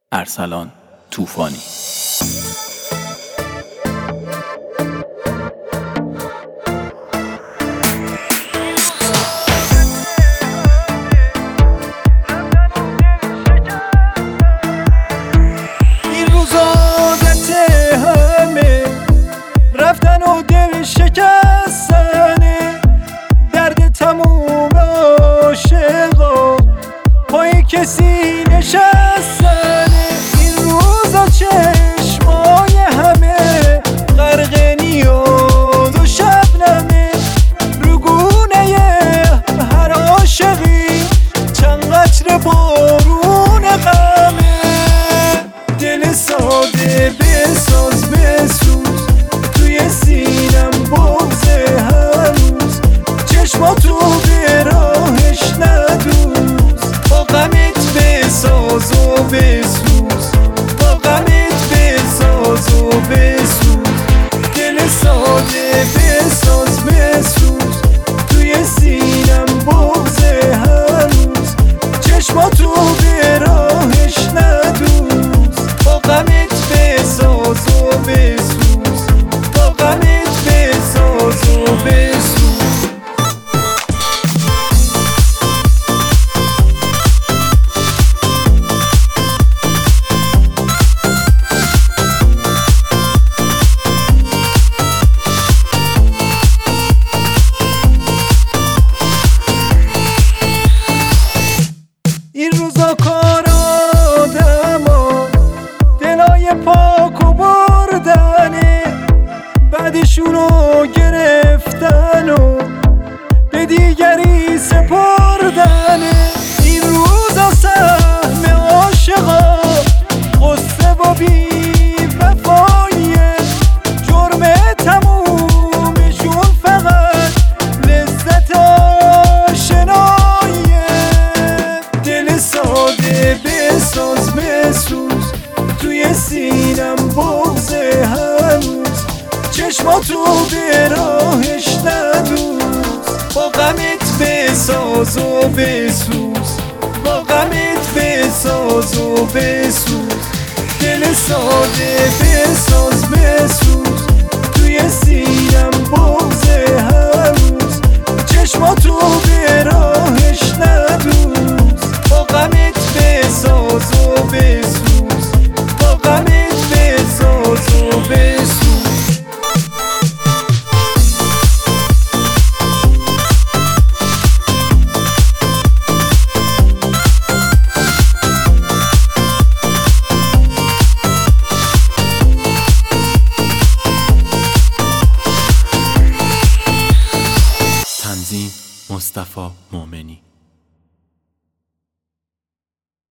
ارسلان طوفانی. این روز عادت همه رفتن و دل شکستنه، درد تموم عاشقا پای کسی نشستنه. این روزا چشمای همه غرق نیاد و شبنمه، رو گونه هر عاشقی چند قطره بارون غمه. دل ساده بساز بسوز توی سینم بغض هنوز، چشماتو به راهش ندوز، با غمت بساز و بسوز، با غمت بساز و بسوز. دل ساده بساز بسوز توی سینم بغض هنوز، چشماتو به راهش ندوز، با غمت بساز و بسوز، با غمت بساز و بسوز. این روزا کار آدما دلای پاکو بردنه، بعدشونو گرفتن و به دیگری سپردنه. این روزا سهم عاشقا غصه و بی وفاییه، جرم تمومشون فقط لذت آشناییه. دل ساده بساز بسوز توی سینم بغض هنوز، چشماتو به راهش ندوز، با غمت بساز و بسوز، با غمت بساز و بسوز. دل ساده بساز بسوز توی سینم بغض هنوز، چشماتو به راهش ندوز، با غمت بساز و بسوز، با غمت بساز و بسوز. تنظیم مصطفی مومنی.